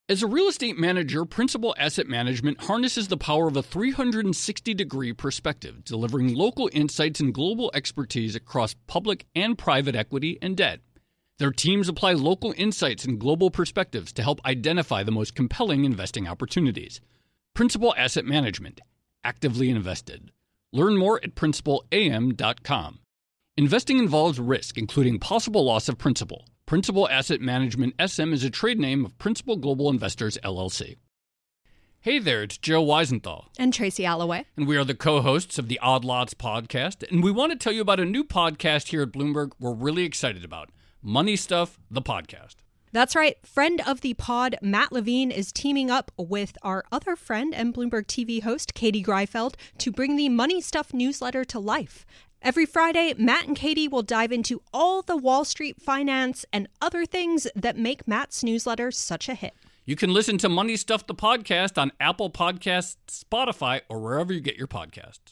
As a real estate manager, Principal Asset Management harnesses the power of a 360-degree perspective, delivering local insights and global expertise across public and private equity and debt. Their teams apply local insights and global perspectives to help identify the most compelling investing opportunities. Principal Asset Management. Actively invested. Learn more at principalam.com. Investing involves risk, including possible loss of principal. Principal Asset Management SM is a trade name of Principal Global Investors, LLC. Hey there, it's Joe Weisenthal. And Tracy Alloway. And we are the co-hosts of the Odd Lots podcast. And we want to tell you about a new podcast here at Bloomberg we're really excited about. Money Stuff, the podcast. That's right. Friend of the pod, Matt Levine, is teaming up with our other friend and Bloomberg TV host, Katie Greifeld, to bring the Money Stuff newsletter to life. Every Friday, Matt and Katie will dive into all the Wall Street finance and other things that make Matt's newsletter such a hit. You can listen to Money Stuff, the podcast on Apple Podcasts, Spotify, or wherever you get your podcasts.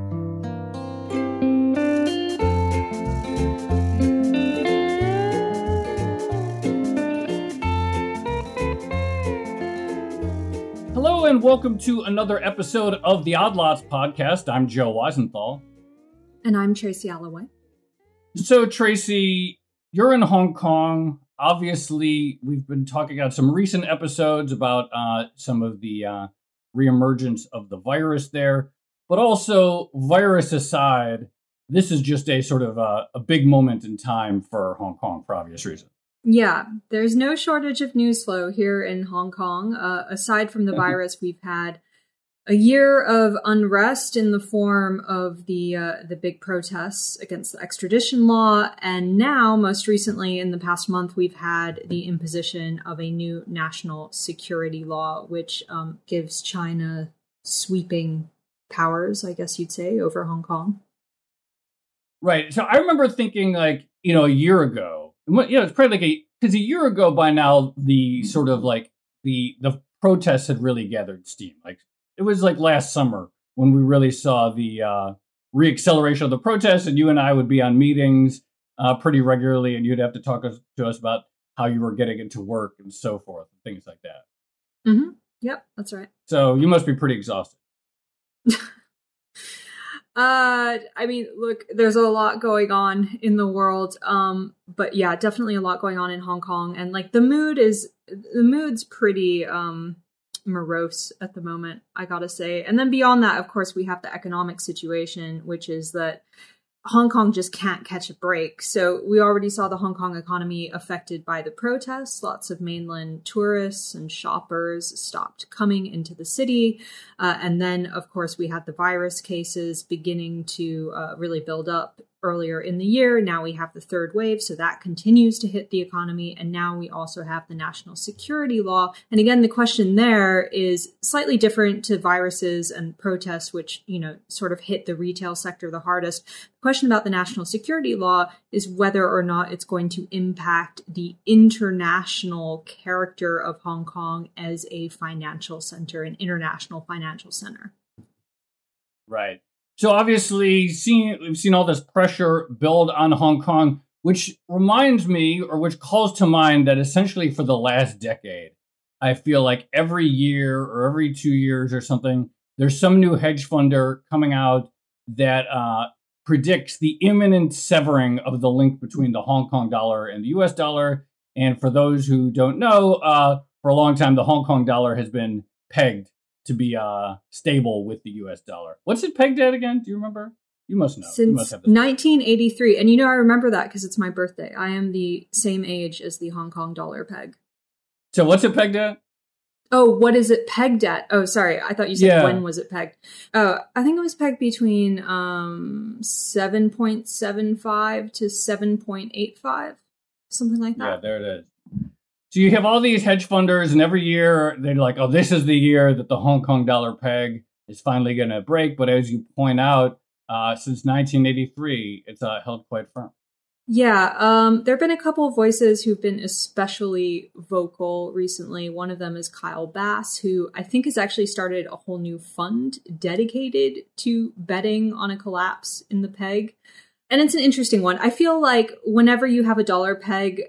Hello and welcome to another episode of the Odd Lots podcast. I'm Joe Weisenthal. And I'm Tracy Alloway. So, Tracy, you're in Hong Kong. Obviously, we've been talking about some recent episodes about some of the reemergence of the virus there. But also, virus aside, this is just a sort of a big moment in time for Hong Kong for obvious reasons. Yeah, there's no shortage of news flow here in Hong Kong. Aside from the virus, we've had a year of unrest in the form of the big protests against the extradition law. And now, most recently, in the past month, we've had the imposition of a new national security law, which gives China sweeping powers, I guess you'd say, over Hong Kong. Right. So I remember thinking a year ago, it's probably because a year ago by now, the sort of the protests had really gathered steam. It was last summer when we really saw the reacceleration of the protests, and you and I would be on meetings pretty regularly, and you'd have to talk to us about how you were getting into work and so forth, and things like that. Mm-hmm. Yep, that's right. So you must be pretty exhausted. I mean, look, there's a lot going on in the world, but yeah, definitely a lot going on in Hong Kong, and the mood's pretty morose at the moment, I gotta say. And then beyond that, of course, we have the economic situation, which is that Hong Kong just can't catch a break. So we already saw the Hong Kong economy affected by the protests. Lots of mainland tourists and shoppers stopped coming into the city. And then, of course, we had the virus cases beginning to really build up earlier in the year. Now we have the third wave, so that continues to hit the economy. And now we also have the national security law. And again, the question there is slightly different to viruses and protests, which, sort of hit the retail sector the hardest. The question about the national security law is whether or not it's going to impact the international character of Hong Kong as a financial center, an international financial center. Right. So obviously, we've seen all this pressure build on Hong Kong, which reminds me, or which calls to mind, that essentially for the last decade, I feel like every year or every 2 years or something, there's some new hedge funder coming out that predicts the imminent severing of the link between the Hong Kong dollar and the US dollar. And for those who don't know, for a long time, the Hong Kong dollar has been pegged to be stable with the US dollar. What's it pegged at again? Do you remember? You must know. Since 1983. And I remember that because it's my birthday. I am the same age as the Hong Kong dollar peg. So what's it pegged at? Oh, what is it pegged at? Oh, sorry. I thought you said when was it pegged? Oh, I think it was pegged between 7.75 to 7.85. Something like that. Yeah, there it is. So you have all these hedge funders, and every year they're like, oh, this is the year that the Hong Kong dollar peg is finally going to break. But as you point out, since 1983, it's held quite firm. Yeah, there have been a couple of voices who've been especially vocal recently. One of them is Kyle Bass, who I think has actually started a whole new fund dedicated to betting on a collapse in the peg. And it's an interesting one. I feel like whenever you have a dollar peg,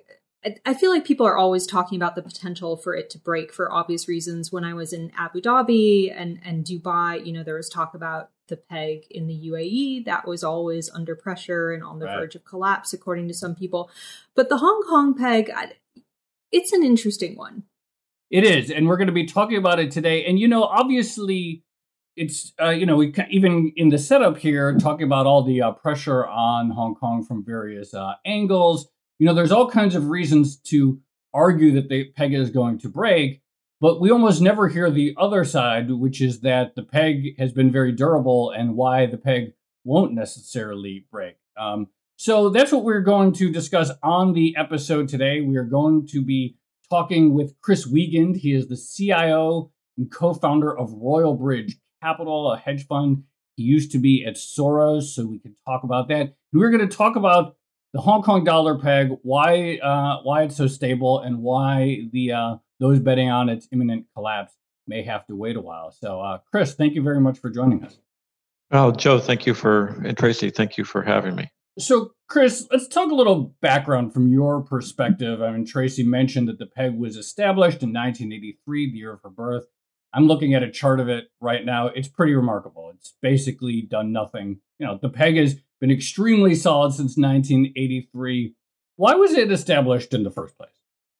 I feel like people are always talking about the potential for it to break for obvious reasons. When I was in Abu Dhabi and Dubai, there was talk about the peg in the UAE that was always under pressure and on the verge of collapse, according to some people. But the Hong Kong peg, it's an interesting one. It is, and we're going to be talking about it today. And, obviously, it's, we even in the setup here, talking about all the pressure on Hong Kong from various angles. There's all kinds of reasons to argue that the peg is going to break, but we almost never hear the other side, which is that the peg has been very durable and why the peg won't necessarily break. So that's what we're going to discuss on the episode today. We are going to be talking with Chris Wiegand. He is the CIO and co-founder of Royal Bridge Capital, a hedge fund. He used to be at Soros, so we can talk about that. And we're going to talk about the Hong Kong dollar peg, why it's so stable, and why those betting on its imminent collapse may have to wait a while. So, Chris, thank you very much for joining us. Oh, Joe, and Tracy, thank you for having me. So, Chris, let's talk a little background from your perspective. I mean, Tracy mentioned that the peg was established in 1983, the year of her birth. I'm looking at a chart of it right now. It's pretty remarkable. It's basically done nothing. The peg has been extremely solid since 1983. Why was it established in the first place?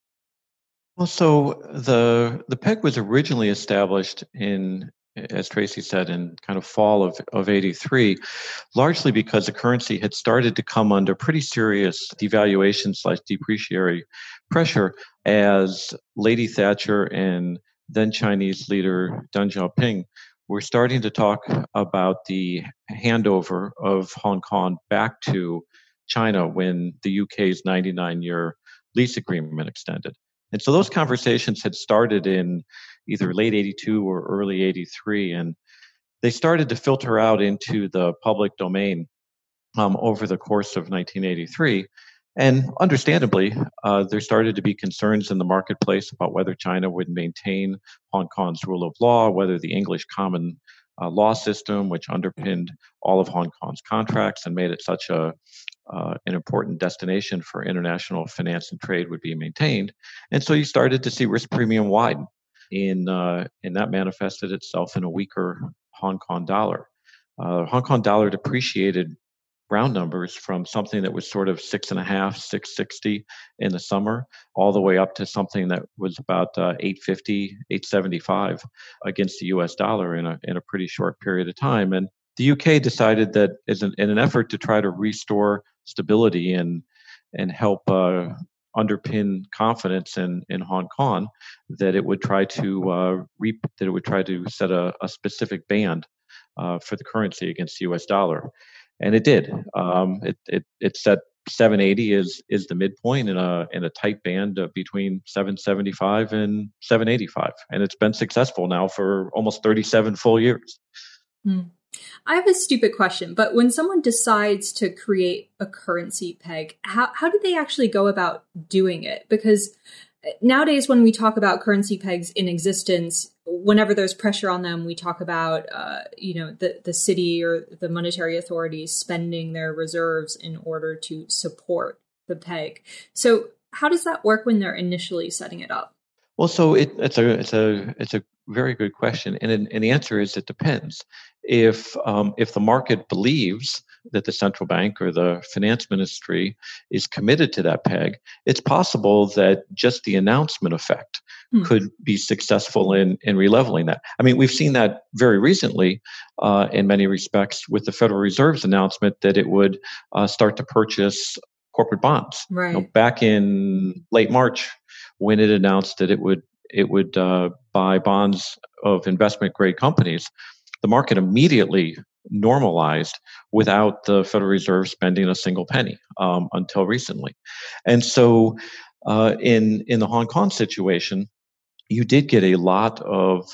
Well, so the peg was originally established in, as Tracy said, in kind of fall of 83, largely because the currency had started to come under pretty serious devaluation/depreciatory pressure as Lady Thatcher and then Chinese leader Deng Xiaoping were starting to talk about the handover of Hong Kong back to China when the UK's 99-year lease agreement extended. And so those conversations had started in either late 82 or early 83, and they started to filter out into the public domain over the course of 1983. And understandably, there started to be concerns in the marketplace about whether China would maintain Hong Kong's rule of law, whether the English common law system, which underpinned all of Hong Kong's contracts and made it such an important destination for international finance and trade, would be maintained. And so you started to see risk premium widen, and that manifested itself in a weaker Hong Kong dollar. Hong Kong dollar depreciated round numbers from something that was sort of 6.5, 660 in the summer, all the way up to something that was about 850, 875 against the US dollar in a pretty short period of time. And the UK decided that in an effort to try to restore stability and help underpin confidence in Hong Kong, that it would try to set a specific band for the currency against the US dollar. And it did. It set 780 is the midpoint in a tight band between 775 and 785, and it's been successful now for almost 37 full years. I have a stupid question, but when someone decides to create a currency peg, how do they actually go about doing it? Because nowadays, when we talk about currency pegs in existence, whenever there's pressure on them, we talk about, the city or the monetary authorities spending their reserves in order to support the peg. So how does that work when they're initially setting it up? Well, so it's a very good question, and the answer is it depends. If the market believes that the central bank or the finance ministry is committed to that peg, it's possible that just the announcement effect could be successful in releveling that. I mean, we've seen that very recently in many respects with the Federal Reserve's announcement that it would start to purchase corporate bonds. Right. Back in late March, when it announced that it would buy bonds of investment grade companies, the market immediately normalized without the Federal Reserve spending a single penny until recently. And so in the Hong Kong situation, you did get a lot of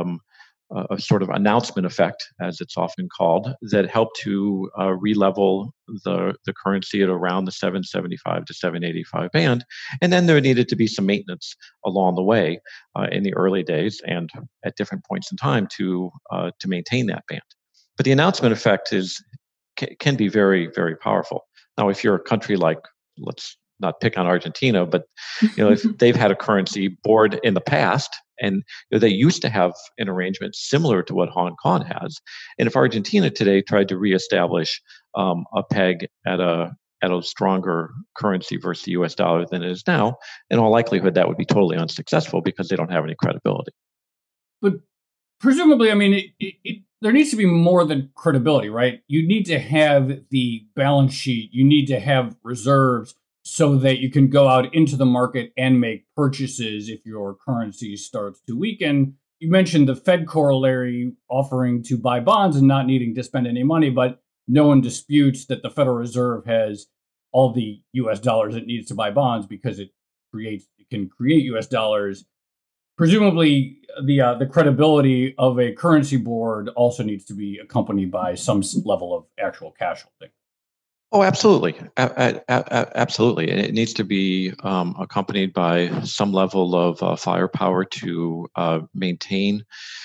a sort of announcement effect, as it's often called, that helped to re-level the currency at around the 775 to 785 band. And then there needed to be some maintenance along the way in the early days and at different points in time to maintain that band. But the announcement effect can be very, very powerful. Now, if you're a country like, let's not pick on Argentina, but if they've had a currency board in the past, and they used to have an arrangement similar to what Hong Kong has. And if Argentina today tried to reestablish a peg at a stronger currency versus the US dollar than it is now, in all likelihood, that would be totally unsuccessful because they don't have any credibility. But presumably, I mean, there needs to be more than credibility, right? You need to have the balance sheet. You need to have reserves so that you can go out into the market and make purchases if your currency starts to weaken. You mentioned the Fed corollary offering to buy bonds and not needing to spend any money, but no one disputes that the Federal Reserve has all the US dollars it needs to buy bonds because it can create US dollars. Presumably, the credibility of a currency board also needs to be accompanied by some level of actual cash holding. Oh, absolutely. Absolutely. It needs to be accompanied by some level of firepower to maintain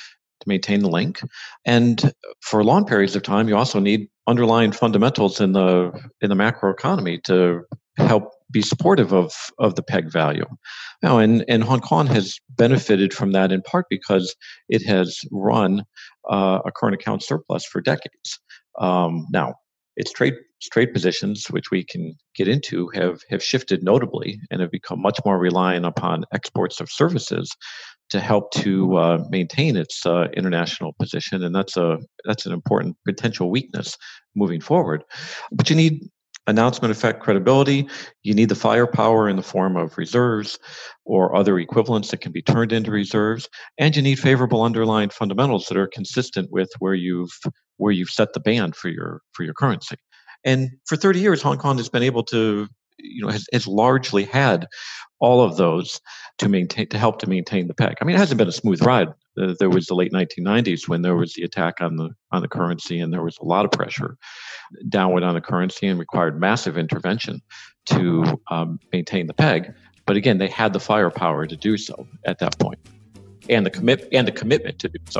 the link. And for long periods of time, you also need underlying fundamentals in the macroeconomy to help be supportive of the peg value. Now, and Hong Kong has benefited from that in part because it has run a current account surplus for decades. Now, its trade positions, which we can get into, have shifted notably and have become much more reliant upon exports of services to help to maintain its international position, and that's an important potential weakness moving forward. But you need announcement effect credibility. You need the firepower in the form of reserves or other equivalents that can be turned into reserves, and you need favorable underlying fundamentals that are consistent with where you've set the band for your currency. And for 30 years, Hong Kong has been able to, has largely had all of those to help to maintain the peg. I mean, it hasn't been a smooth ride. There was the late 1990s when there was the attack on the currency, and there was a lot of pressure downward on the currency and required massive intervention to maintain the peg. But again, they had the firepower to do so at that point, and the commitment to do so.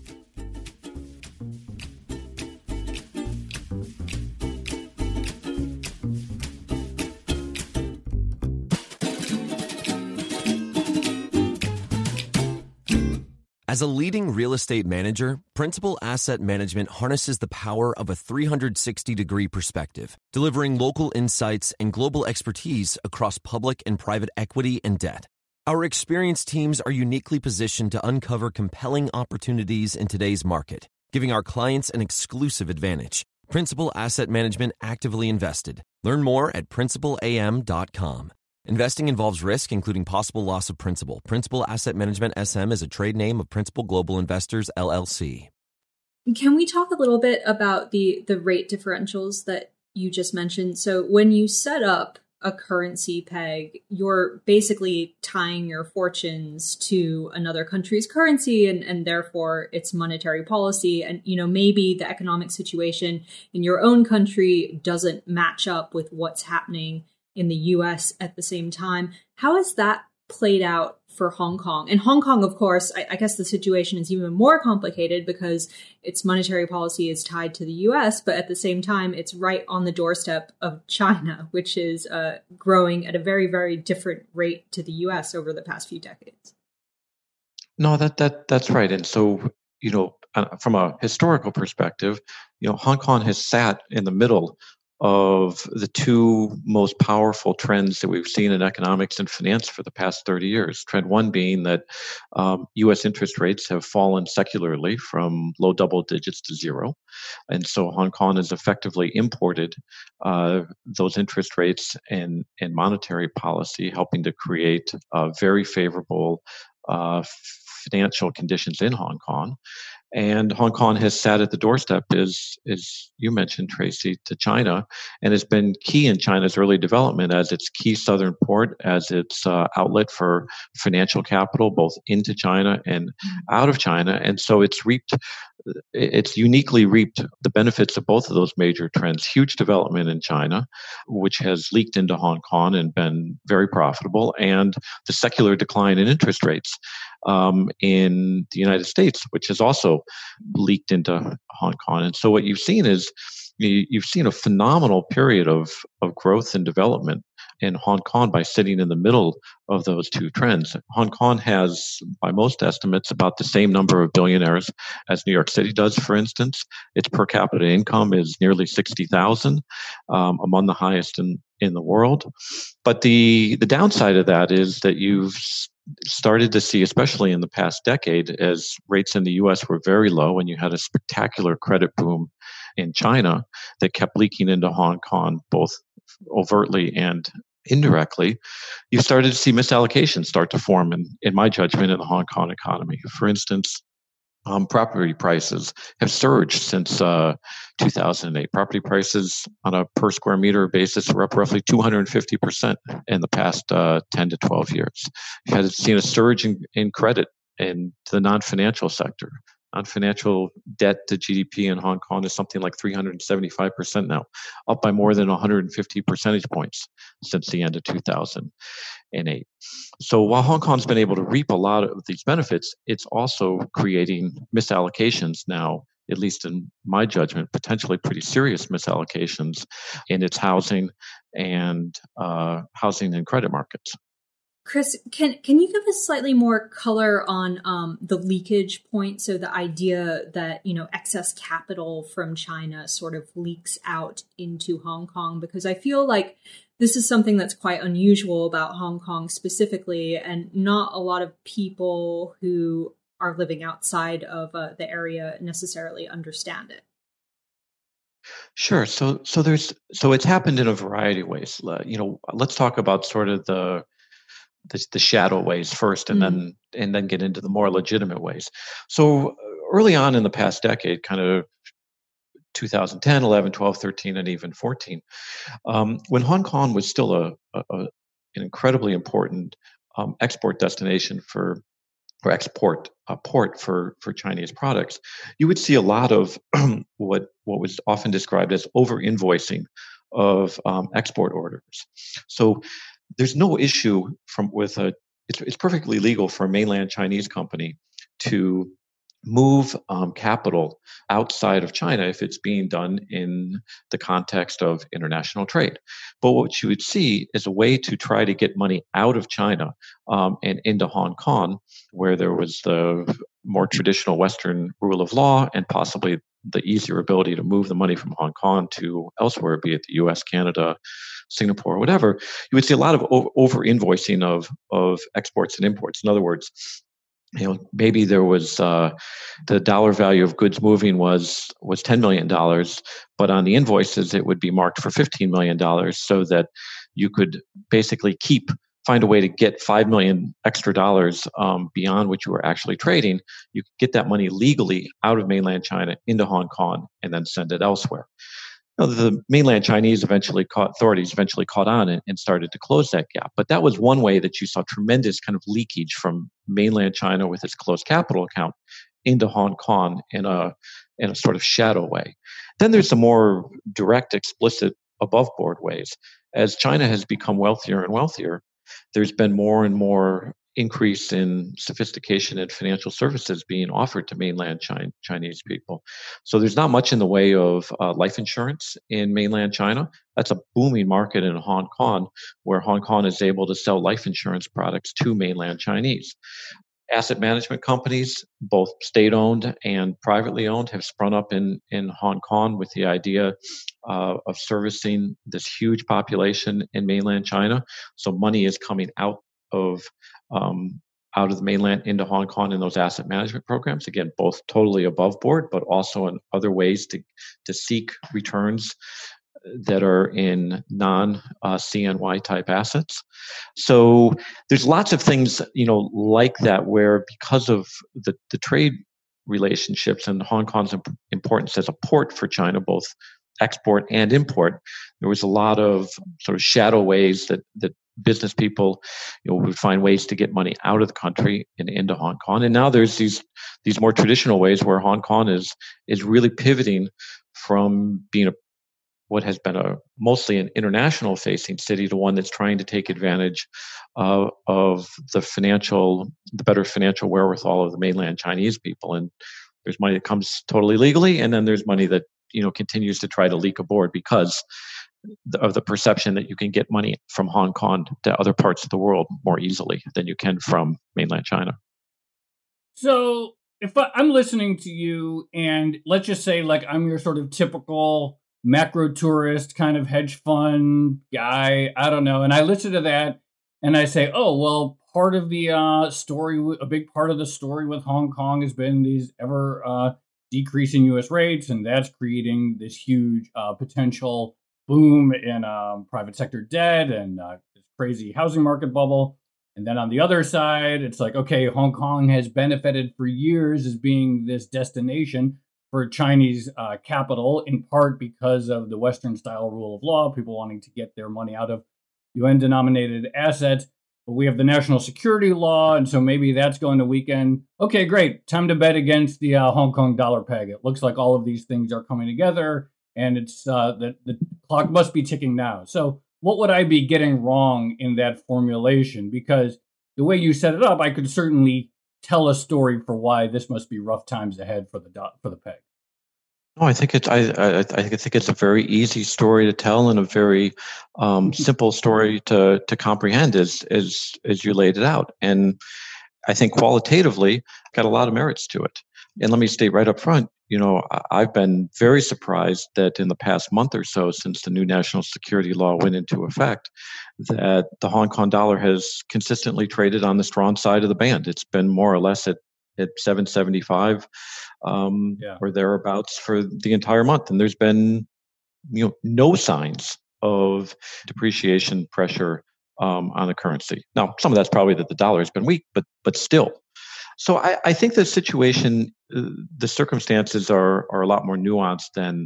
As a leading real estate manager, Principal Asset Management harnesses the power of a 360-degree perspective, delivering local insights and global expertise across public and private equity and debt. Our experienced teams are uniquely positioned to uncover compelling opportunities in today's market, giving our clients an exclusive advantage. Principal Asset Management actively invested. Learn more at principalam.com. Investing involves risk, including possible loss of principal. Principal Asset Management SM is a trade name of Principal Global Investors, LLC. Can we talk a little bit about the rate differentials that you just mentioned? So when you set up a currency peg, you're basically tying your fortunes to another country's currency and therefore its monetary policy. And, maybe the economic situation in your own country doesn't match up with what's happening in the US at the same time. How has that played out for Hong Kong? And Hong Kong, of course, I guess the situation is even more complicated because its monetary policy is tied to the US, but at the same time, it's right on the doorstep of China, which is growing at a very, very different rate to the US over the past few decades. No, that's right. And so, from a historical perspective, Hong Kong has sat in the middle of the two most powerful trends that we've seen in economics and finance for the past 30 years. Trend one being that U.S. interest rates have fallen secularly from low double digits to zero. And so Hong Kong has effectively imported those interest rates and monetary policy, helping to create very favorable financial conditions in Hong Kong. And Hong Kong has sat at the doorstep, as you mentioned, Tracy, to China, and has been key in China's early development as its key southern port, as its outlet for financial capital, both into China and out of China. And so it's uniquely reaped the benefits of both of those major trends. Huge development in China, which has leaked into Hong Kong and been very profitable, and the secular decline in interest rates in the United States, which has also leaked into Hong Kong. And so what you've seen is, you've seen a phenomenal period of growth and development in Hong Kong by sitting in the middle of those two trends. Hong Kong has, by most estimates, about the same number of billionaires as New York City does, for instance. Its per capita income is nearly 60,000, among the highest in the world. But the downside of that is that you've started to see, especially in the past decade, as rates in the US were very low and you had a spectacular credit boom in China that kept leaking into Hong Kong, both overtly and indirectly, you started to see misallocations start to form, in my judgment, in the Hong Kong economy. For instance, property prices have surged since 2008. Property prices on a per square meter basis are up roughly 250% in the past 10 to 12 years. You've seen a surge in credit in the non-financial sector. Non-financial debt to GDP in Hong Kong is something like 375% now, up by more than 150 percentage points since the end of 2008. So while Hong Kong's been able to reap a lot of these benefits, it's also creating misallocations now, at least in my judgment, potentially pretty serious misallocations in its housing and credit markets. Chris, can you give us slightly more color on the leakage point? So the idea that, excess capital from China sort of leaks out into Hong Kong, because I feel like this is something that's quite unusual about Hong Kong specifically, and not a lot of people who are living outside of the area necessarily understand it. Sure. So it's happened in a variety of ways. Let's talk about sort of the shadow ways first, and then get into the more legitimate ways. So early on in the past decade, kind of 2010, 11, 12, 13, and even 14, when Hong Kong was still an incredibly important export destination or export port for Chinese products, you would see a lot of what was often described as over-invoicing of export orders. So there's no issue it's perfectly legal for a mainland Chinese company to move capital outside of China if it's being done in the context of international trade. But what you would see is a way to try to get money out of China and into Hong Kong, where there was the more traditional Western rule of law and possibly the easier ability to move the money from Hong Kong to elsewhere, be it the US, Canada, Singapore, whatever. You would see a lot of over-invoicing of exports and imports. In other words, maybe there was the dollar value of goods moving was $10 million, but on the invoices it would be marked for $15 million, so that you could basically find a way to get $5 million extra dollars beyond what you were actually trading. You could get that money legally out of mainland China into Hong Kong and then send it elsewhere. The mainland Chinese authorities eventually caught on and started to close that gap. But that was one way that you saw tremendous kind of leakage from mainland China with its closed capital account into Hong Kong in a sort of shadow way. Then there's the more direct, explicit, above board ways. As China has become wealthier and wealthier, there's been more and more increase in sophistication and financial services being offered to mainland Chinese people. So there's not much in the way of life insurance in mainland China. That's a booming market in Hong Kong, where Hong Kong is able to sell life insurance products to mainland Chinese. Asset management companies, both state-owned and privately owned, have sprung up in Hong Kong with the idea of servicing this huge population in mainland China. So money is coming out of the mainland into Hong Kong in those asset management programs. Again, both totally above board, but also in other ways to seek returns that are in non-CNY type assets. So there's lots of things, like that, where because of the trade relationships and Hong Kong's importance as a port for China, both export and import, there was a lot of sort of shadow ways that business people, would find ways to get money out of the country and into Hong Kong. And now there's these more traditional ways where Hong Kong is really pivoting from being what has been mostly an international facing city to one that's trying to take advantage of the better financial wherewithal of the mainland Chinese people. And there's money that comes totally legally, and then there's money that continues to try to leak aboard because of the perception that you can get money from Hong Kong to other parts of the world more easily than you can from mainland China. So if I'm listening to you, and let's just say like I'm your sort of typical macro tourist kind of hedge fund guy, I don't know, and I listen to that and I say, oh, well, part of the story, a big part of the story with Hong Kong has been these ever decreasing U.S. rates, and that's creating this huge potential boom in private sector debt and this crazy housing market bubble. And then on the other side, it's like, okay, Hong Kong has benefited for years as being this destination for Chinese capital, in part because of the Western style rule of law, people wanting to get their money out of UN denominated assets. But we have the national security law, and so maybe that's going to weaken. Okay, great. Time to bet against the Hong Kong dollar peg. It looks like all of these things are coming together, and it's the clock must be ticking now. So what would I be getting wrong in that formulation? Because the way you set it up, I could certainly tell a story for why this must be rough times ahead for the peg. No, I think I think it's a very easy story to tell and a very simple story to comprehend as you laid it out. And I think qualitatively got a lot of merits to it. And let me state right up front, I've been very surprised that in the past month or so, since the new national security law went into effect, that the Hong Kong dollar has consistently traded on the strong side of the band. It's been more or less at 775 or thereabouts for the entire month. And there's been no signs of depreciation pressure on the currency. Now, some of that's probably that the dollar has been weak, but still. So I think the situation, the circumstances are a lot more nuanced than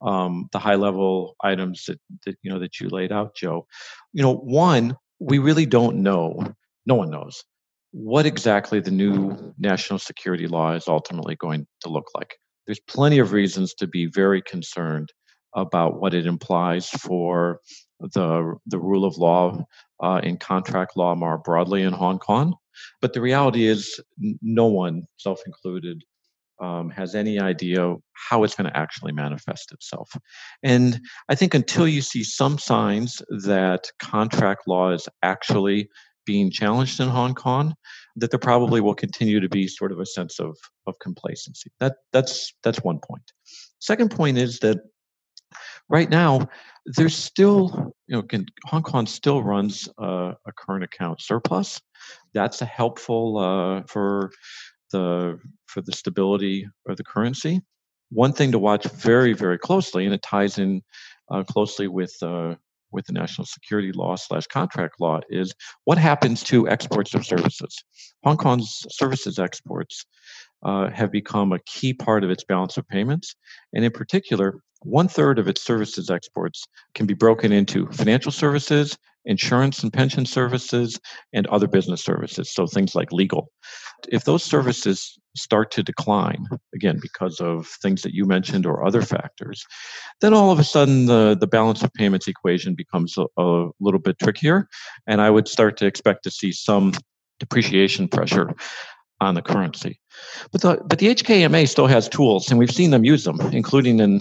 the high level items that you laid out, Joe. One, we really don't know. No one knows what exactly the new national security law is ultimately going to look like. There's plenty of reasons to be very concerned about what it implies for the rule of law in contract law more broadly in Hong Kong. But the reality is no one, self included, has any idea how it's going to actually manifest itself. And I think until you see some signs that contract law is actually being challenged in Hong Kong, that there probably will continue to be sort of a sense of complacency. That's one point. Second point is that right now, there's still, Hong Kong still runs a current account surplus. That's a helpful for the stability of the currency. One thing to watch very, very closely, and it ties in closely with the national security law / contract law, is what happens to exports of services. Hong Kong's services exports have become a key part of its balance of payments. And in particular, 1/3 of its services exports can be broken into financial services, insurance and pension services, and other business services. So things like legal. If those services start to decline, again, because of things that you mentioned or other factors, then all of a sudden the balance of payments equation becomes a little bit trickier. And I would start to expect to see some depreciation pressure on the currency. But the HKMA still has tools, and we've seen them use them, including in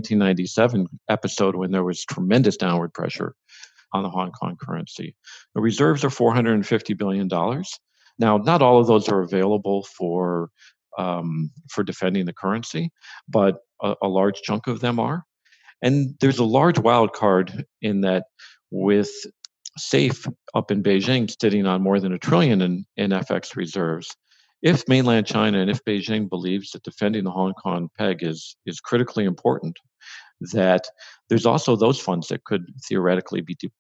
1997 episode when there was tremendous downward pressure on the Hong Kong currency. The reserves are $450 billion. Now, not all of those are available for defending the currency, but a large chunk of them are. And there's a large wild card in that, with SAFE up in Beijing sitting on more than $1 trillion in FX reserves. If mainland China and if Beijing believes that defending the Hong Kong peg is critically important, that there's also those funds that could theoretically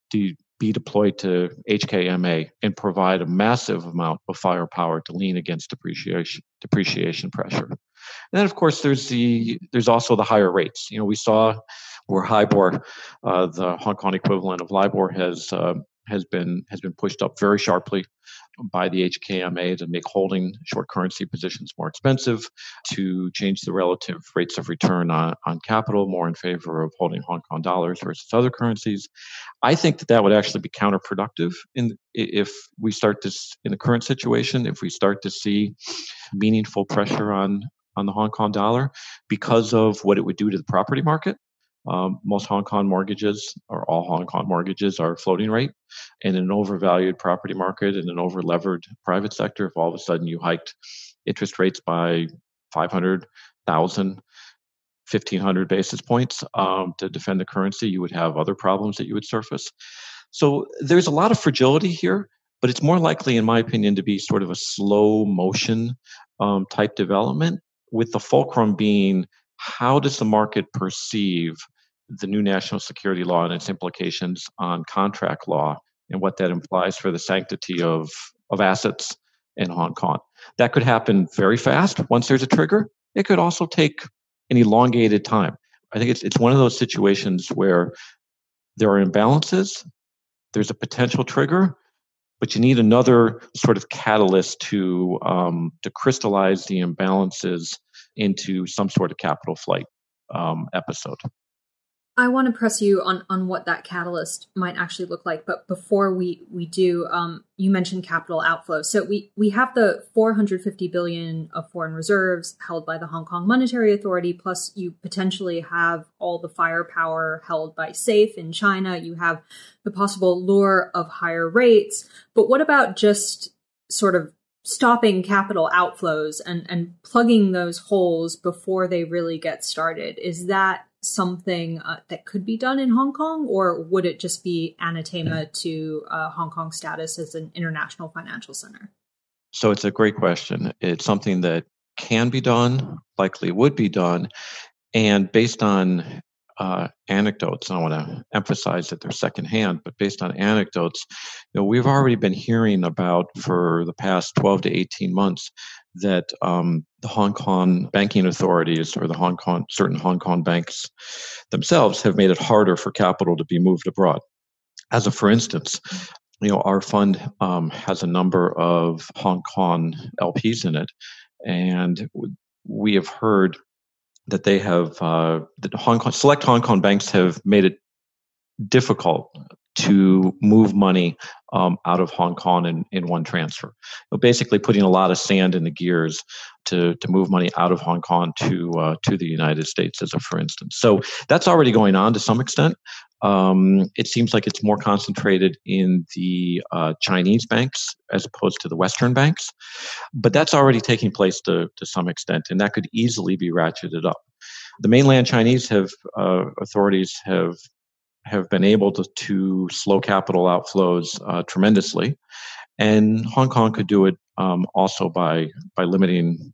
be deployed to HKMA and provide a massive amount of firepower to lean against depreciation pressure. And then, of course, there's also the higher rates. We saw where HIBOR, the Hong Kong equivalent of LIBOR, has been pushed up very sharply by the HKMA to make holding short currency positions more expensive, to change the relative rates of return on capital more in favor of holding Hong Kong dollars versus other currencies. I think that would actually be counterproductive if we start to, in the current situation, if we start to see meaningful pressure on on the Hong Kong dollar because of what it would do to the property market. Most Hong Kong mortgages, or all Hong Kong mortgages, are floating rate. And in an overvalued property market and an over-levered private sector, if all of a sudden you hiked interest rates by 500, 1,000, 1,500 basis points to defend the currency, you would have other problems that you would surface. So there's a lot of fragility here, but it's more likely, in my opinion, to be sort of a slow motion type development, with the fulcrum being, how does the market perceive the new national security law and its implications on contract law and what that implies for the sanctity of assets in Hong Kong? That could happen very fast once there's a trigger. It could also take an elongated time. I think it's one of those situations where there are imbalances, there's a potential trigger, but you need another sort of catalyst to crystallize the imbalances into some sort of capital flight episode. I want to press you on what that catalyst might actually look like. But before we do, you mentioned capital outflow. So we have the $450 billion of foreign reserves held by the Hong Kong Monetary Authority, plus you potentially have all the firepower held by SAFE in China. You have the possible lure of higher rates. But what about just sort of stopping capital outflows and plugging those holes before they really get started? Is that something that could be done in Hong Kong, or would it just be anathema to Hong Kong's status as an international financial center? So it's a great question. It's something that can be done, likely would be done, and based on anecdotes, and I want to emphasize that they're secondhand, but based on anecdotes, we've already been hearing about for the past 12 to 18 months that the Hong Kong banking authorities, or certain Hong Kong banks themselves, have made it harder for capital to be moved abroad. As for instance, our fund has a number of Hong Kong LPs in it, and we have heard that they have select Hong Kong banks have made it difficult to move money out of Hong Kong in one transfer. Basically putting a lot of sand in the gears to move money out of Hong Kong to the United States, as for instance. So that's already going on to some extent. It seems like it's more concentrated in the Chinese banks as opposed to the Western banks, but that's already taking place to some extent, and that could easily be ratcheted up. The mainland Chinese authorities have been able to slow capital outflows tremendously, and Hong Kong could do it also by limiting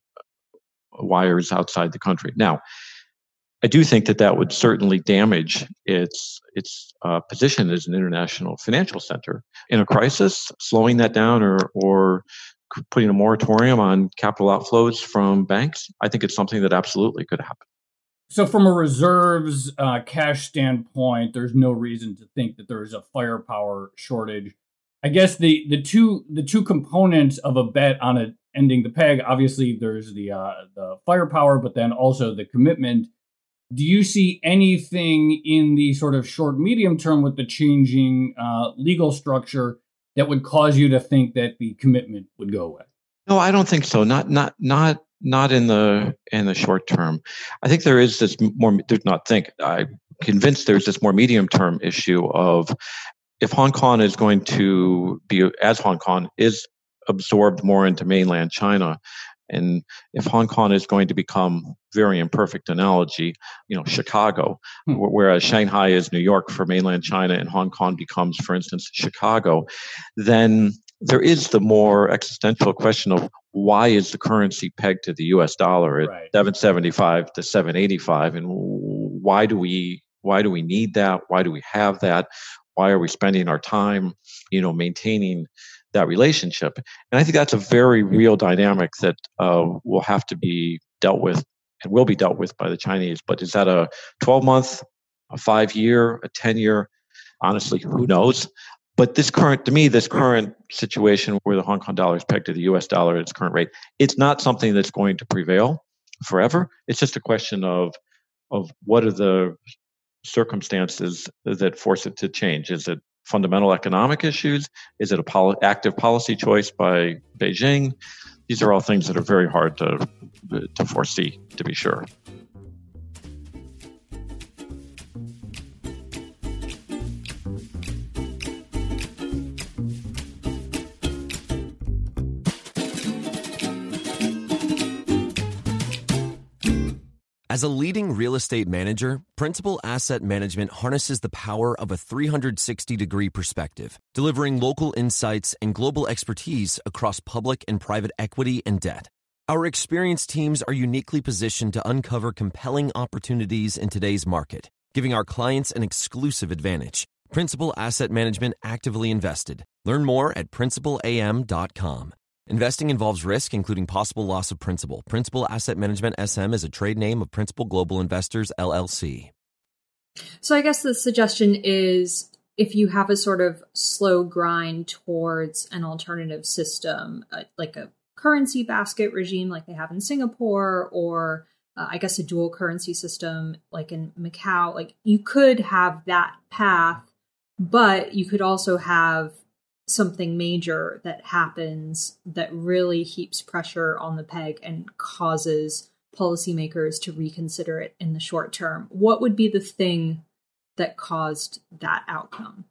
wires outside the country. Now, I do think that would certainly damage its position as an international financial center. In a crisis, slowing that down or putting a moratorium on capital outflows from banks, I think it's something that absolutely could happen. So from a reserves cash standpoint, there's no reason to think that there is a firepower shortage. I guess the two components of a bet on it ending the peg, obviously there's the firepower, but then also the commitment. Do you see anything in the sort of short, medium term with the changing legal structure that would cause you to think that the commitment would go away? No, I don't think so. Not in the short term. I think there is this more. I'm convinced there's this more medium term issue of, if Hong Kong is going to be, as Hong Kong is absorbed more into mainland China, and if Hong Kong is going to become, very imperfect analogy, Chicago, whereas Shanghai is New York for mainland China and Hong Kong becomes, for instance, Chicago, then there is the more existential question of, why is the currency pegged to the U.S. dollar at right. 775 to 785, and why do we need that? Why do we have that? Why are we spending our time, maintaining that relationship? And I think that's a very real dynamic that will have to be dealt with and will be dealt with by the Chinese. But is that a 12-month, a 5-year, a 10-year? Honestly, who knows? But this current situation where the Hong Kong dollar is pegged to the U.S. dollar at its current rate, it's not something that's going to prevail forever. It's just a question of what are the circumstances that force it to change. Is it fundamental economic issues? Is it a active policy choice by Beijing? These are all things that are very hard to to foresee, to be sure. As a leading real estate manager, Principal Asset Management harnesses the power of a 360-degree perspective, delivering local insights and global expertise across public and private equity and debt. Our experienced teams are uniquely positioned to uncover compelling opportunities in today's market, giving our clients an exclusive advantage. Principal Asset Management actively invested. Learn more at principalam.com. Investing involves risk, including possible loss of principal. Principal Asset Management SM is a trade name of Principal Global Investors, LLC. So I guess the suggestion is if you have a sort of slow grind towards an alternative system, like a currency basket regime like they have in Singapore, or I guess a dual currency system like in Macau, like you could have that path, but you could also have something major that happens that really heaps pressure on the peg and causes policymakers to reconsider it in the short term. What would be the thing that caused that outcome?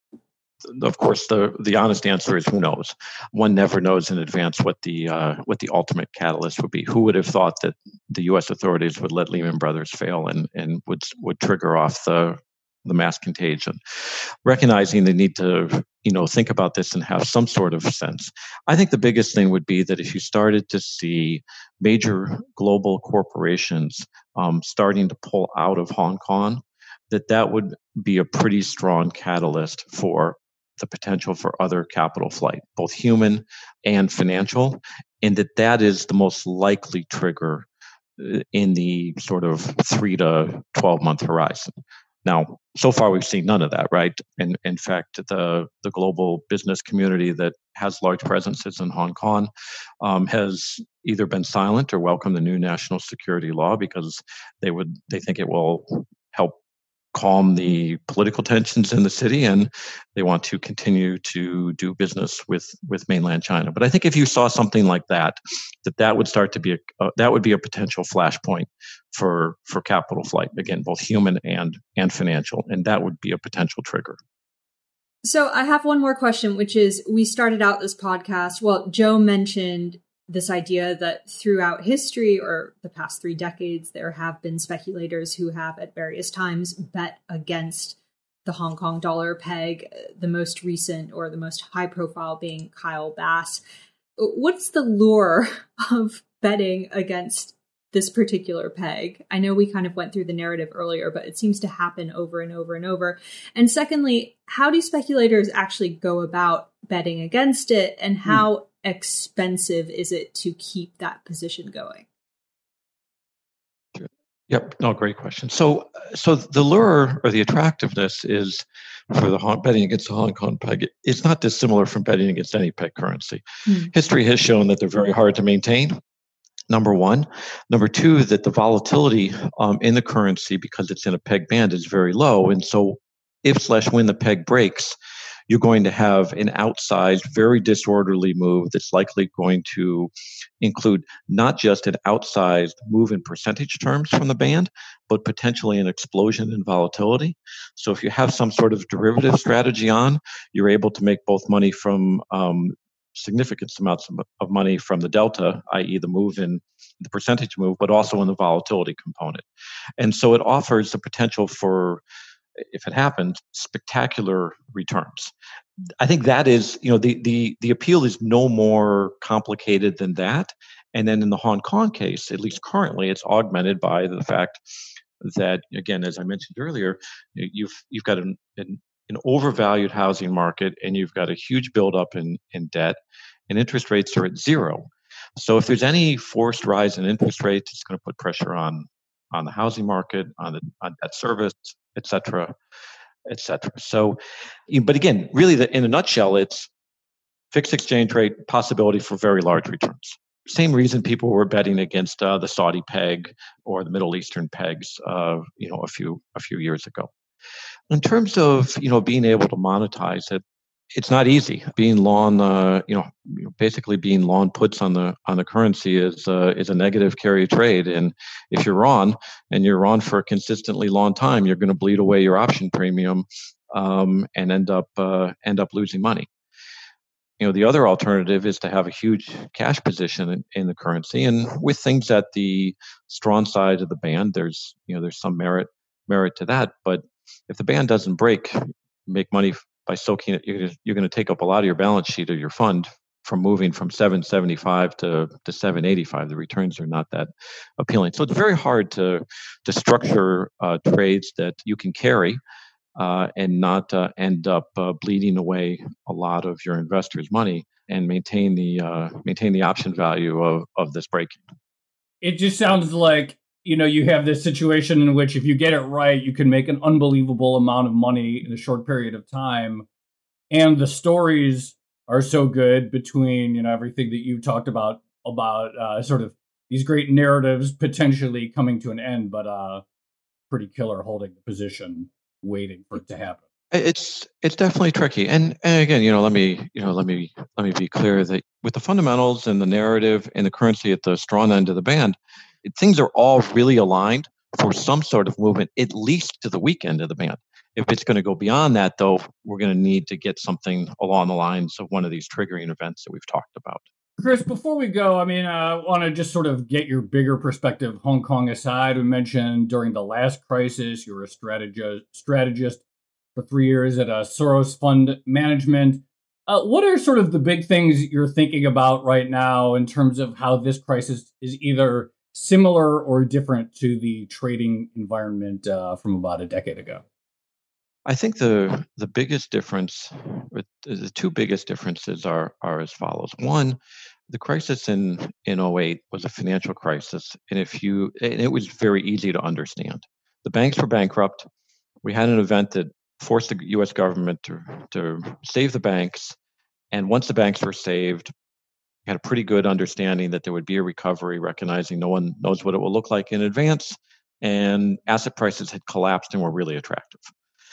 Of course, the honest answer is who knows. One never knows in advance what the ultimate catalyst would be. Who would have thought that the U.S. authorities would let Lehman Brothers fail and would trigger off the mass contagion? Recognizing the need to think about this and have some sort of sense. I think the biggest thing would be that if you started to see major global corporations starting to pull out of Hong Kong, that would be a pretty strong catalyst for the potential for other capital flight, both human and financial, and that is the most likely trigger in the sort of 3 to 12 month horizon. Now, so far we've seen none of that, right? And in fact, the global business community that has large presences in Hong Kong has either been silent or welcomed the new national security law because they think it will help calm the political tensions in the city, and they want to continue to do business with mainland China. But I think if you saw something like that would start to be that would be a potential flashpoint for capital flight, again, both human and financial, and that would be a potential trigger. So I have one more question, which is, we started out this podcast, well, Joe mentioned this idea that throughout history, or the past 3 decades, there have been speculators who have at various times bet against the Hong Kong dollar peg, the most recent or the most high profile being Kyle Bass. What's the lure of betting against this particular peg? I know we kind of went through the narrative earlier, but it seems to happen over and over and over. And secondly, how do speculators actually go about betting against it, and how expensive is it to keep that position going? Yep. No, great question. So the lure or the attractiveness is for the betting against the Hong Kong peg. It's not dissimilar from betting against any peg currency. History has shown that they're very hard to maintain. Number one. Number two, that the volatility in the currency, because it's in a peg band, is very low. And so if/when the peg breaks, you're going to have an outsized, very disorderly move that's likely going to include not just an outsized move in percentage terms from the band, but potentially an explosion in volatility. So if you have some sort of derivative strategy on, you're able to make both money from significant amounts of money from the delta, i.e. the move in the percentage move, but also in the volatility component. And so it offers the potential for, if it happens, spectacular returns. I think that is, the appeal is no more complicated than that. And then in the Hong Kong case, at least currently, it's augmented by the fact that, again, as I mentioned earlier, you've got an overvalued housing market, and you've got a huge buildup in debt, and interest rates are at zero. So if there's any forced rise in interest rates, it's going to put pressure on the housing market, on debt service, et cetera, et cetera. So, but again, really, in a nutshell, it's fixed exchange rate, possibility for very large returns. Same reason people were betting against the Saudi peg or the Middle Eastern pegs, a few years ago. In terms of being able to monetize it, it's not easy. Being long, basically being long puts on the currency is a negative carry trade. And if you're on and you're on for a consistently long time, you're going to bleed away your option premium and end up losing money. The other alternative is to have a huge cash position in the currency, and with things at the strong side of the band, there's some merit to that. But if the band doesn't break, make money by soaking it, you're going to take up a lot of your balance sheet of your fund from moving from 775 to 785. The returns are not that appealing, so it's very hard to structure trades that you can carry. And not end up bleeding away a lot of your investors' money and maintain the option value of this breaking. It just sounds like you have this situation in which if you get it right, you can make an unbelievable amount of money in a short period of time, and the stories are so good between everything that you talked about sort of these great narratives potentially coming to an end, but pretty killer holding the position, waiting for it to happen. It's definitely tricky, and again, let me be clear that with the fundamentals and the narrative and the currency at the strong end of the band, things are all really aligned for some sort of movement, at least to the weak end of the band. If it's going to go beyond that, though, we're going to need to get something along the lines of one of these triggering events that we've talked about. Chris, before we go, I want to just sort of get your bigger perspective, Hong Kong aside. We mentioned during the last crisis, you were a strategist for 3 years at Soros Fund Management. What are sort of the big things you're thinking about right now in terms of how this crisis is either similar or different to the trading environment from about a decade ago? I think the biggest difference, the two biggest differences are as follows. One, the crisis in 2008 was a financial crisis, and it was very easy to understand. The banks were bankrupt. We had an event that forced the U.S. government to save the banks, and once the banks were saved, we had a pretty good understanding that there would be a recovery, recognizing no one knows what it will look like in advance, and asset prices had collapsed and were really attractive.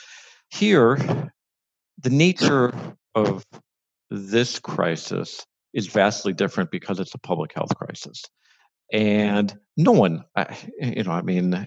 Here, the nature of this crisis is vastly different because it's a public health crisis. And no one, even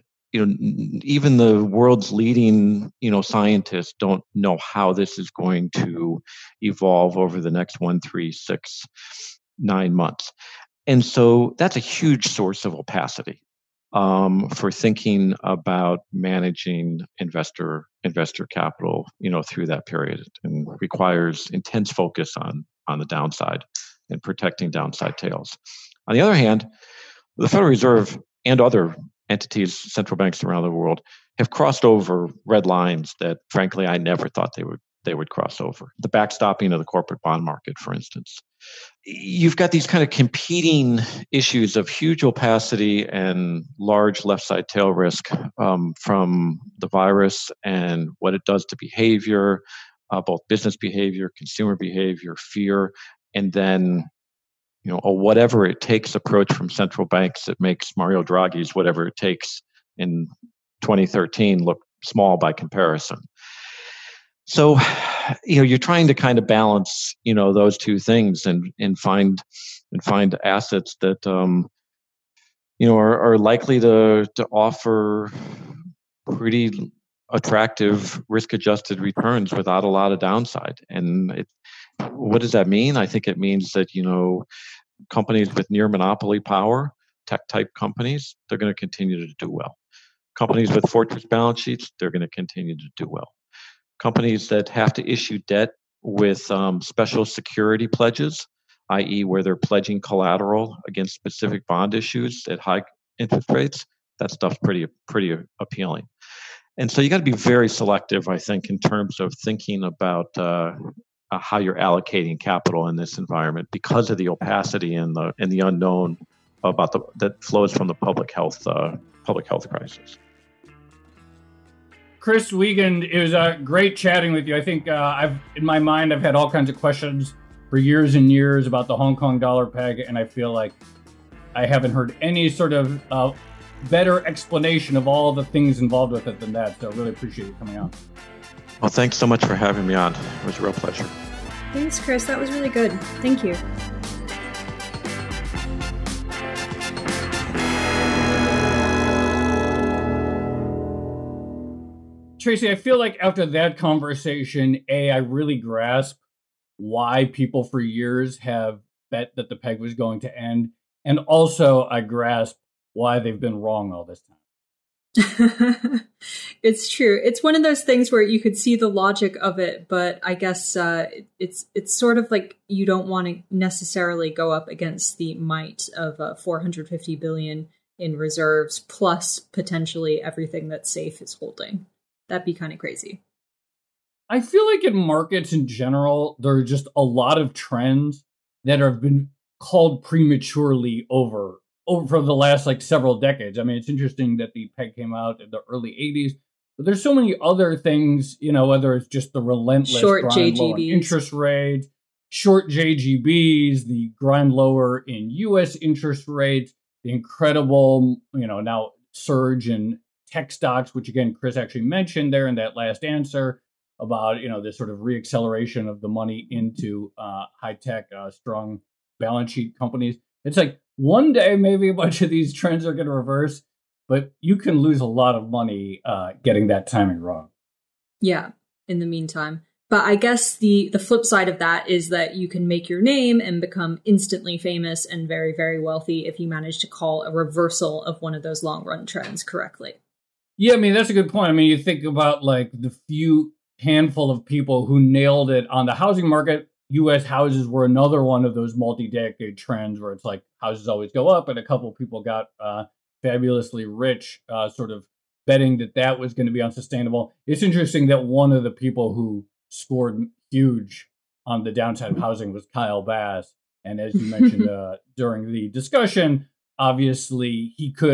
the world's leading, scientists don't know how this is going to evolve over the next 1, 3, 6, 9 months. And so that's a huge source of opacity for thinking about managing investor capital, through that period, and requires intense focus on the downside and protecting downside tails. On the other hand, the Federal Reserve and other entities, central banks around the world, have crossed over red lines that, frankly, I never thought they would cross over. The backstopping of the corporate bond market, for instance. You've got these kind of competing issues of huge opacity and large left side tail risk from the virus and what it does to behavior, both business behavior, consumer behavior, fear, and then a whatever it takes approach from central banks that makes Mario Draghi's whatever it takes in 2013 look small by comparison. So, you're trying to kind of balance, those two things and find assets that, are likely to offer pretty attractive risk-adjusted returns without a lot of downside. And what does that mean? I think it means that, companies with near monopoly power, tech-type companies, they're going to continue to do well. Companies with fortress balance sheets, they're going to continue to do well. Companies that have to issue debt with special security pledges, i.e. where they're pledging collateral against specific bond issues at high interest rates, that stuff's pretty appealing. And so you got to be very selective, I think, in terms of thinking about how you're allocating capital in this environment because of the opacity and the unknown about that flows from the public health crisis. Chris Wiegand, it was great chatting with you. I think I've had all kinds of questions for years and years about the Hong Kong dollar peg, and I feel like I haven't heard any sort of better explanation of all the things involved with it than that. So I really appreciate you coming on. Well, thanks so much for having me on. It was a real pleasure. Thanks, Chris. That was really good. Thank you. Tracy, I feel like after that conversation, I really grasp why people for years have bet that the peg was going to end. And also, I grasp why they've been wrong all this time. It's true. It's one of those things where you could see the logic of it, but I guess it's sort of like you don't want to necessarily go up against the might of 450 billion in reserves, plus potentially everything that SAFE is holding. That'd be kind of crazy. I feel like in markets in general, there are just a lot of trends that have been called prematurely over for the last several decades. I mean, it's interesting that the peg came out in the early 80s, but there's so many other things, whether it's just the relentless short grind lower in interest rates, short JGBs, the grind lower in U.S. interest rates, the incredible, now surge in tech stocks, which again, Chris actually mentioned there in that last answer about, this sort of reacceleration of the money into high-tech, strong balance sheet companies. It's like one day, maybe a bunch of these trends are going to reverse, but you can lose a lot of money getting that timing wrong. Yeah, in the meantime. But I guess the flip side of that is that you can make your name and become instantly famous and very, very wealthy if you manage to call a reversal of one of those long-run trends correctly. Yeah, I mean, that's a good point. I mean, you think about the few handful of people who nailed it on the housing market. U.S. houses were another one of those multi-decade trends where it's like houses always go up, and a couple of people got fabulously rich, sort of betting that was going to be unsustainable. It's interesting that one of the people who scored huge on the downside of housing was Kyle Bass. And as you mentioned during the discussion, obviously he could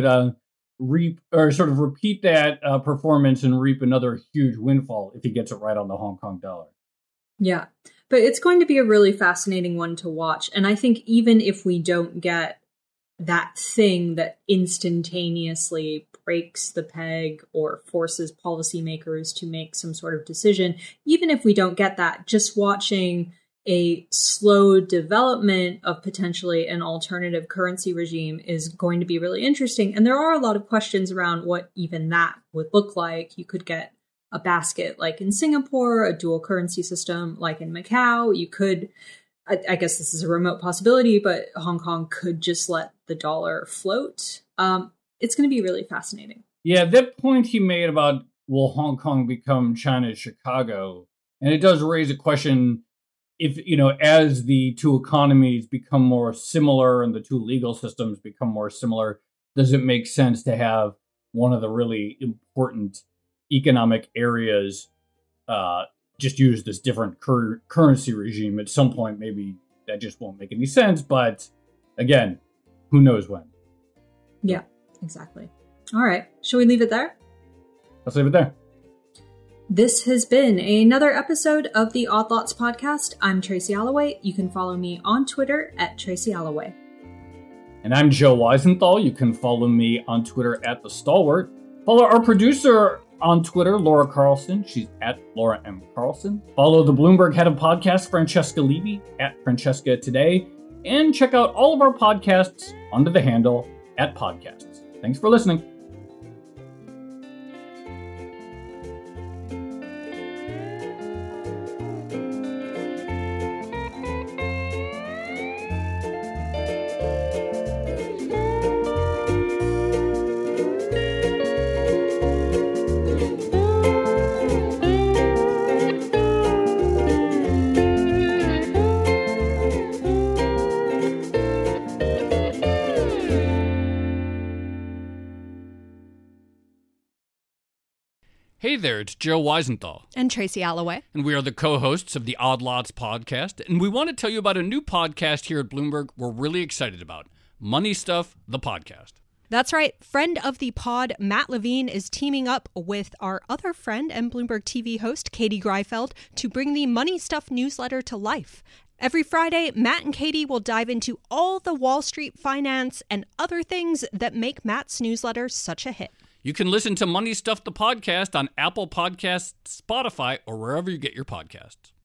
reap or sort of repeat that performance and reap another huge windfall if he gets it right on the Hong Kong dollar. Yeah, but it's going to be a really fascinating one to watch. And I think even if we don't get that thing that instantaneously breaks the peg or forces policymakers to make some sort of decision, even if we don't get that, just watching a slow development of potentially an alternative currency regime is going to be really interesting. And there are a lot of questions around what even that would look like. You could get a basket like in Singapore, a dual currency system like in Macau. You could, I guess this is a remote possibility, but Hong Kong could just let the dollar float. It's going to be really fascinating. Yeah, that point he made about will Hong Kong become China's Chicago? And it does raise a question if, as the two economies become more similar and the two legal systems become more similar, does it make sense to have one of the really important economic areas just use this different currency regime? At some point, maybe that just won't make any sense. But again, who knows when? Yeah, exactly. All right. Shall we leave it there? Let's leave it there. This has been another episode of the Odd Lots podcast. I'm Tracy Alloway. You can follow me on Twitter at Tracy Alloway. And I'm Joe Weisenthal. You can follow me on Twitter at The Stalwart. Follow our producer on Twitter, Laura Carlson. She's at Laura M. Carlson. Follow the Bloomberg head of podcasts, Francesca Levy, at Francesca Today. And check out all of our podcasts under the handle at Podcasts. Thanks for listening. Hey there, it's Joe Weisenthal. And Tracy Alloway. And we are the co-hosts of the Odd Lots podcast. And we want to tell you about a new podcast here at Bloomberg we're really excited about. Money Stuff, the podcast. That's right. Friend of the pod, Matt Levine, is teaming up with our other friend and Bloomberg TV host, Katie Greifeld, to bring the Money Stuff newsletter to life. Every Friday, Matt and Katie will dive into all the Wall Street finance and other things that make Matt's newsletter such a hit. You can listen to Money Stuff, the podcast on Apple Podcasts, Spotify, or wherever you get your podcasts.